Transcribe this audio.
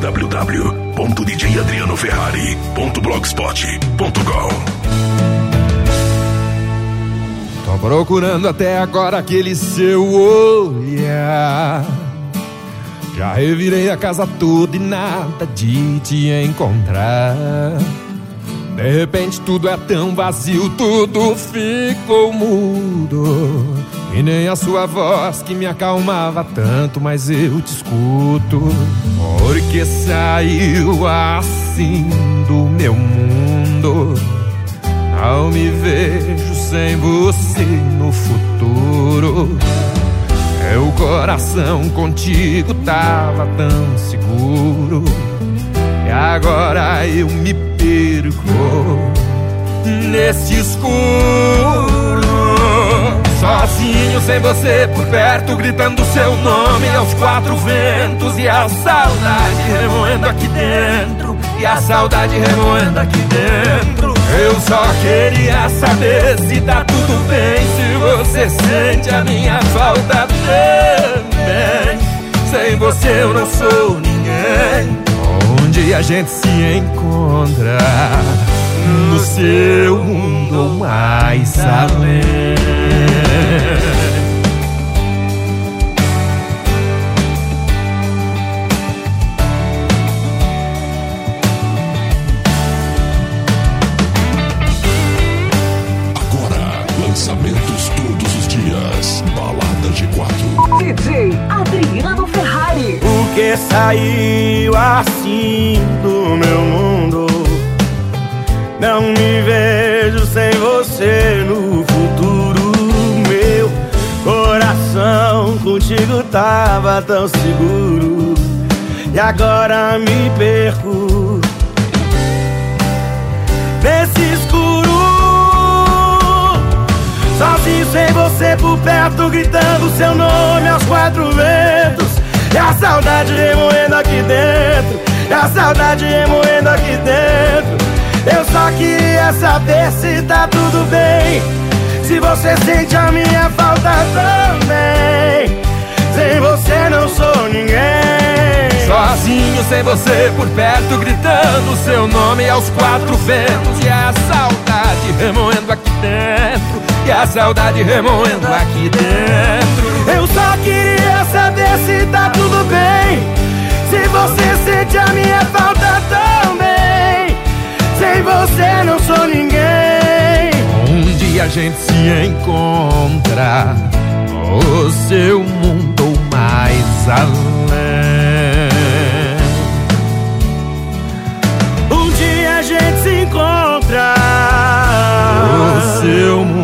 www.djadrianoferrari.blogspot.com. Tô procurando até agora aquele seu olhar. Já revirei a casa toda e nada de te encontrar. De repente tudo é tão vazio, tudo ficou mudo. E nem a sua voz que me acalmava tanto, mas eu te escuto. Porque saiu assim do meu mundo. Não me vejo sem você no futuro. Meu coração contigo tava tão seguro. E agora eu me perco nesse escuro. Sozinho sem você por perto, gritando seu nome aos quatro ventos. E a saudade remoendo aqui dentro. E a saudade remoendo aqui dentro. Eu só queria saber se tá tudo bem, se você sente a minha falta também. Sem você eu não sou ninguém. Onde a gente se encontra, no seu mundo ou mais além. Lançamentos todos os dias. Baladas de 4. DJ Adriano Ferrari. Porque saiu assim do meu mundo. Não me vejo sem você no futuro. Meu coração contigo tava tão seguro. E agora me perco nesse escuro. Sozinho sem você por perto, gritando seu nome aos quatro ventos. E a saudade remoendo aqui dentro. E a saudade remoendo aqui dentro. Eu só queria saber se tá tudo bem, se você sente a minha falta também. Sem você não sou ninguém. Sozinho sem você por perto, gritando seu nome aos quatro ventos. E a saudade remoendo aqui dentro. E a saudade remoendo aqui dentro. Eu só queria saber se tá tudo bem, se você sente a minha falta também. Sem você não sou ninguém. Onde a gente se encontra, o seu mundo ou mais além. Um dia a gente se encontra, o seu mundo